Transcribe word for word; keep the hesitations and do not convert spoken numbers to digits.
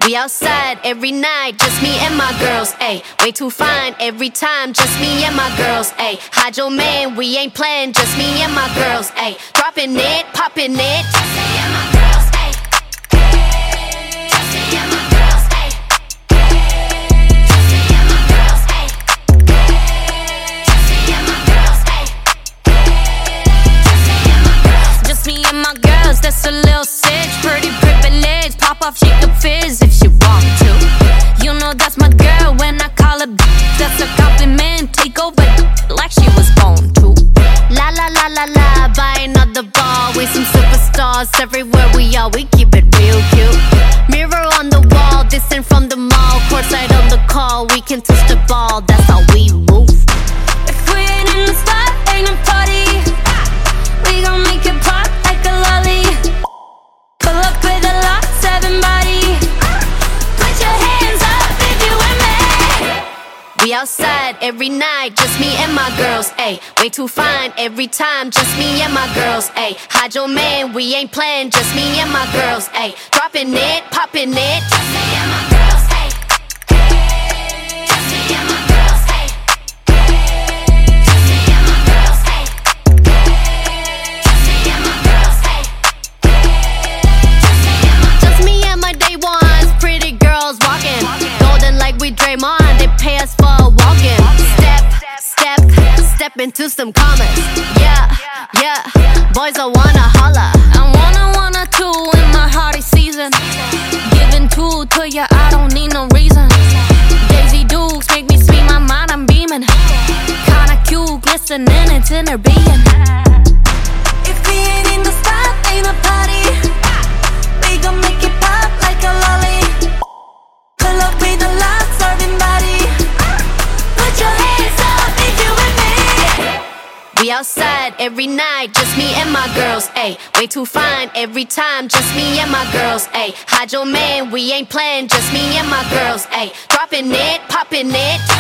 We outside every night, just me and my girls, ayy. Way too fine every time, just me and my girls, ayy. Hide your man, we ain't playing, just me and my girls, ayy. Dropping it, popping it, just me and my girls, ayy. Just me and my girls, ayy. Just me and my girls, ayy. Just me and my girls, ayy. Just me and my girls. Just me and my girls, that's a little sitch. Pretty privilege, pop off, she could fizz if she want to. You know that's my girl, when I call her bitch, that's a compliment. Take over like she was born to. La la la la la, buy another ball. We some superstars, everywhere we are, we keep it real cute. Mirror on the wall, distant from the mall. Courtside on the call, we can touch the ball, that's how we move. If we ain't in the spot, ain't no party. We gon' make it pop like a lolly. Pull up with a lot, seven body. Put your hands up if you with me. We outside every night, just me and my girls, ayy. Way too fine every time, just me and my girls, ayy. Hide your man, we ain't playing, just me and my girls, ayy. Dropping it, popping it, just me and my girls, ayy. Just me and my girls, ayy. Just me and my girls, ayy. Just me and my girls, ayy. Just me and my day ones, pretty girls walking. Golden like we Draymond, they pay us for a walk-in. Step, step, step into some commas. Yeah, yeah, boys I wanna holla. I wanna, wanna two in my hardy season. Giving two to ya, I don't need no reason. Daisy Dukes make me speak my mind, I'm beaming. Kinda cute, glistening, it's in her being. If we ain't in the spot, ain't a party. We gon' make it pop like a lolly. Pull up with a lot, serving body. Put your hands up if you with me. We outside every night, just me and my girls, ayy. Way too fine every time, just me and my girls, ayy. Hide your man, we ain't playing, just me and my girls, ayy. Dropping it, popping it.